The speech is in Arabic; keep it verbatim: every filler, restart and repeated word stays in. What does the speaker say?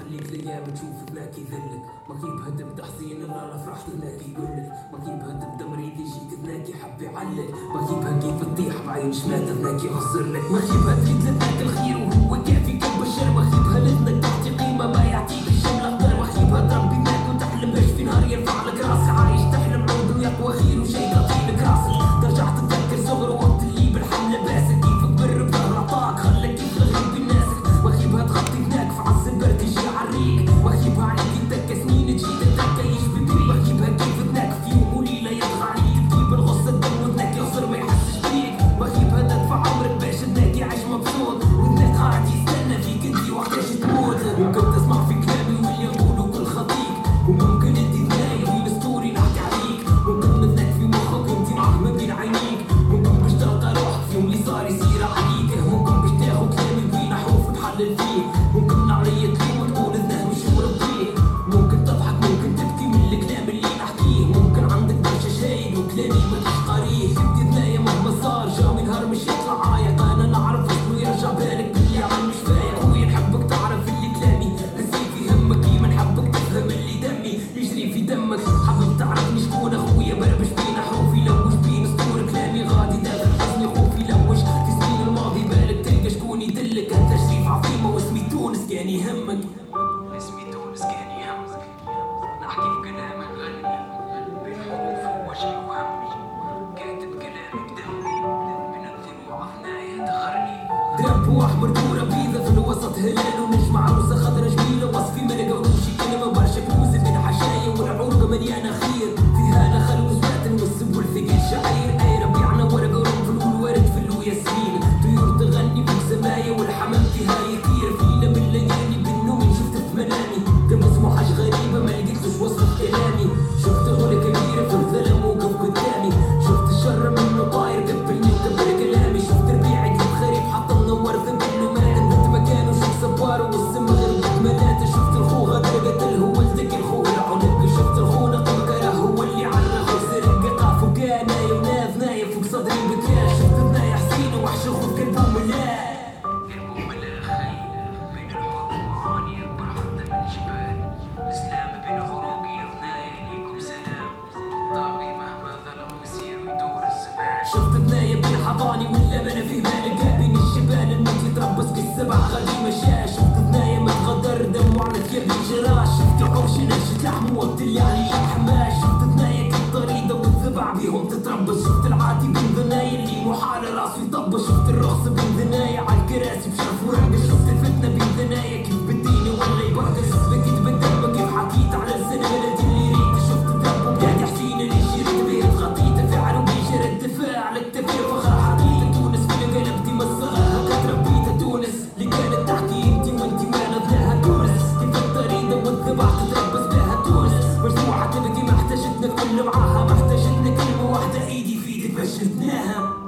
خليك الايام تشوف ذاك يذلك، ما كيبها تبدا حزين الا لا فرحت ذاك يقولك، ما كيبها تبدا مريض يجيك ذاك يحب يعلق، ما كيبها كيف تطيح بعين شماتة ذاك يخسر لك، ما كيبها تريد لذاك الخير وهو كافي كالبشر، ما كيبها لذنك تعطي قيمة ما يعطيك الشمل اخضر، ما كيبها تربي ذاك وتحلم باش في نهار يرفع لك راسك، عايش تحلم عود ويقوى خير وشي يعطيلك راسك، ترجع تتذكر صغر وقت اللي بالحملة باسك، كيف كبر بظهر عطاك خلك كيف الغيب بناسك، ما كيبها تغطي هناك في عز البرد يجي عريك، ما كيبها عليك يتكى سنين تجي تتكى يشبه بيك، ما كيبها كيف ذاك في يوم وليلة يطغى عليك، تجيب الغصة الدم وذاك يخسر ما يحسش بيك، ما كيبها تدفع عمرك باش ذاك يعيش مبسوط، وذاك قاعد يستنى فيك انتي وقتاش تموت، ممكن تسمع في كلامي واللي يقولوا كل خطيك، وممكن انتي تنايم في الستوري نحكي عليك، ممكن مثلك في مخك انتي معه ما بين عينيك، ممكن باش تلقى روحك في يوم اللي صار يصير عليك، ممكن باش تاخد كلامي بين حروف تحلل فيه، ممكن عليا تلوم وتقول انه مش مربيه، ممكن تضحك ممكن تبكي من الكلام اللي نحكيه، ممكن عندك برشا شايد وكلامي ما تقاريه، كنت ثنايا مهما صار جاوي نهار مش يطلع عايق، انا نعرف انه يرجع بالك باللي عمل مش فايق، خويا نحبك تعرف اللي كلامي نسيت في همك، كيما نحبك تفهم اللي دمي يجري في دمك، حابب تعرفني شكون اخويا بربش بين حروفي لوش بين سطور كلامي غادي داخل حزني خوفي لوش في سنين الماضي بالك تلقى شكون يدلك، انت شريف عظيمه واسمي تونس كان يهمك، اسمي تونس كان يهمك، نحكي في كلامك غني بين حروف ووجهي وهمي، كاتب كلامك دمي من الضلوع ثنايا تغرني، درب احمر كوره بيضه في الوسط هلال ونجم عروسه خضرا جميله، وصفي ما لقاولوش كلمه برشا كنوز بين حشايا والعروقه مليانه خير، فيها نخل وزبات والسبل ثقيل شعير، اي ربيعنا ورقه ورنفل والورد فل وياسمين، طيور تغني فوق سمايا والحمام فيها يطير، فينا من ليالي بالنوم شفت في منامي، كان اسمه حاجه غريبه ما لقيتلوش وصف في كلامي، شفت غلا كبيره في الظلام وقف قدامي، شفت الشر منه طاير قبلني وكبر كلامي، شفت ربيعي كيف خريب حط منور ذبل وما كنت مكانه، شفت سبار والسم غربت ملاته، شفت الخو غدر قتل هو الذكي الخو العنق، شفت الخو نقم كره هو اللي عرف وسرق قطع فوق نايا وناف نايا فوق صدري بكاش، شفت ثنايا حسين وحش الخو قلبه ملاح قلبه ملاح خي بين الحروب وعاني يكبر حتى من الجبال، الاسلام بين خروقي ثنايا ليكم سلام، طاغي مهما ظلم يصير ويدور الزمان، شفت ثنايا بين حضاني ولا ما انا فيه مالك بين الجبال الموت يتربص كالسبع غادي مشاش، شفت ثنايا متغدر دم وعلى ثياب الجراش، شفت عرش نشت لحم وقت اللي عليه حماش، شفت ثنايا كالطريده والذبع بيهم تتربص، شفت العادي بين ثنايا اللي محال راسه يطبش، شفت الرخص بين ثنايا على الكراسي بشرف ورقص، شفت الفتنه بين ثنايا كيف بالدين ولا يبرقص، بكيت بالدم كيف حكيت على السنه بلدي اللي ريت، شفت الدرب وبلادي حسين اللي جريت بيه تغطيته في عروقي جرى الدفاع على التفكير فخر حقيقه، تونس في قلبتي مسخها كتربيته تونس اللي كانت تحكي انتي وانتي ما نضلاها تونس، كيف الطريده والذبح تتربص بها تونس، مجموعه تبكي ما احتاجتنا الكل معاها، ما احتاجتنا كلمه واحده ايدي في ايدك باش شفناها.